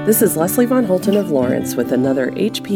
This is Leslie Von Holten of Lawrence with another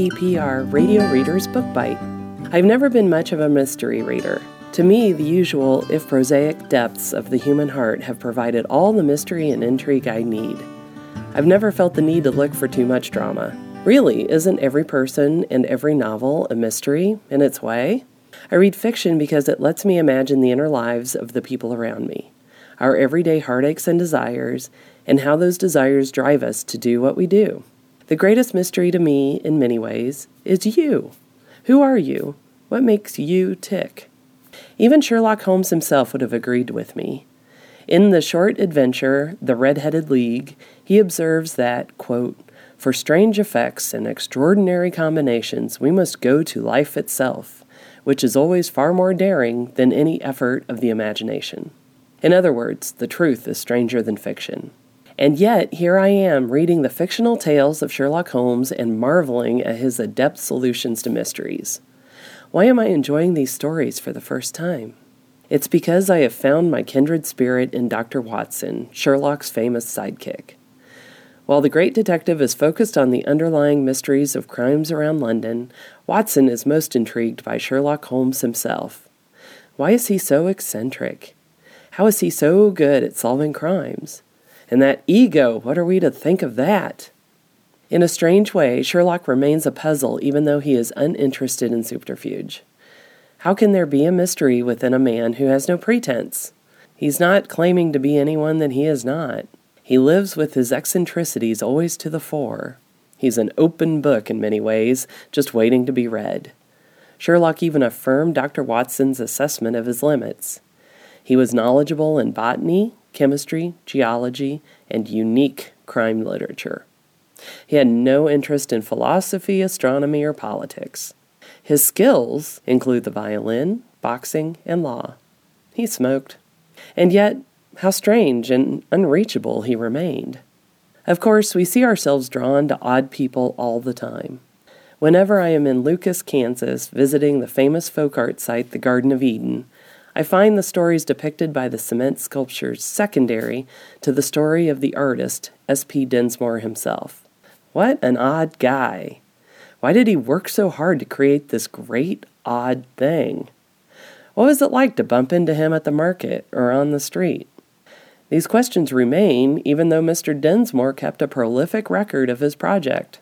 HPPR Radio Readers Book Bite. I've never been much of a mystery reader. To me, the usual, if prosaic, depths of the human heart have provided all the mystery and intrigue I need. I've never felt the need to look for too much drama. Really, isn't every person and every novel a mystery in its way? I read fiction because it lets me imagine the inner lives of the people around me, our everyday heartaches and desires, and how those desires drive us to do what we do. The greatest mystery to me, in many ways, is you. Who are you? What makes you tick? Even Sherlock Holmes himself would have agreed with me. In the short adventure, The Red-Headed League, he observes that, quote, "For strange effects and extraordinary combinations, we must go to life itself, which is always far more daring than any effort of the imagination." In other words, the truth is stranger than fiction. And yet, here I am reading the fictional tales of Sherlock Holmes and marveling at his adept solutions to mysteries. Why am I enjoying these stories for the first time? It's because I have found my kindred spirit in Dr. Watson, Sherlock's famous sidekick. While the great detective is focused on the underlying mysteries of crimes around London, Watson is most intrigued by Sherlock Holmes himself. Why is he so eccentric? How is he so good at solving crimes? And that ego, what are we to think of that? In a strange way, Sherlock remains a puzzle even though he is uninterested in subterfuge. How can there be a mystery within a man who has no pretense? He's not claiming to be anyone that he is not. He lives with his eccentricities always to the fore. He's an open book in many ways, just waiting to be read. Sherlock even affirmed Dr. Watson's assessment of his limits. He was knowledgeable in botany, chemistry, geology, and unique crime literature. He had no interest in philosophy, astronomy, or politics. His skills include the violin, boxing, and law. He smoked. And yet, how strange and unreachable he remained. Of course, we see ourselves drawn to odd people all the time. Whenever I am in Lucas, Kansas, visiting the famous folk art site, the Garden of Eden, I find the stories depicted by the cement sculptures secondary to the story of the artist, S.P. Dinsmore himself. What an odd guy. Why did he work so hard to create this great, odd thing? What was it like to bump into him at the market or on the street? These questions remain even though Mr. Dinsmore kept a prolific record of his project.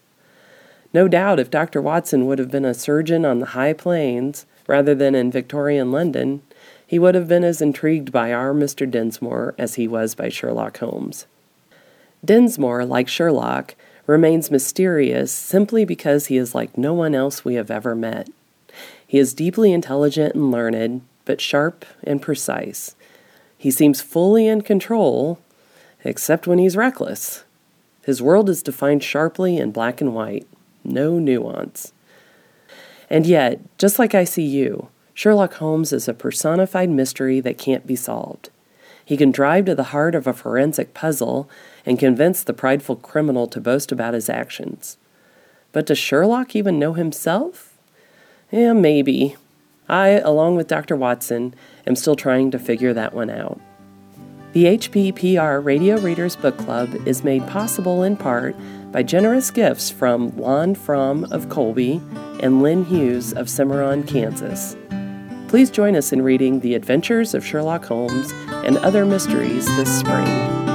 No doubt if Dr. Watson would have been a surgeon on the High Plains rather than in Victorian London, he would have been as intrigued by our Mr. Dinsmore as he was by Sherlock Holmes. Dinsmore, like Sherlock, remains mysterious simply because he is like no one else we have ever met. He is deeply intelligent and learned, but sharp and precise. He seems fully in control, except when he's reckless. His world is defined sharply in black and white, no nuance. And yet, just like I see you, Sherlock Holmes is a personified mystery that can't be solved. He can drive to the heart of a forensic puzzle and convince the prideful criminal to boast about his actions. But does Sherlock even know himself? Yeah, maybe. I, along with Dr. Watson, am still trying to figure that one out. The HPPR Radio Readers Book Club is made possible in part by generous gifts from Lon Fromm of Colby and Lynn Hughes of Cimarron, Kansas. Please join us in reading The Adventures of Sherlock Holmes and Other Mysteries this spring.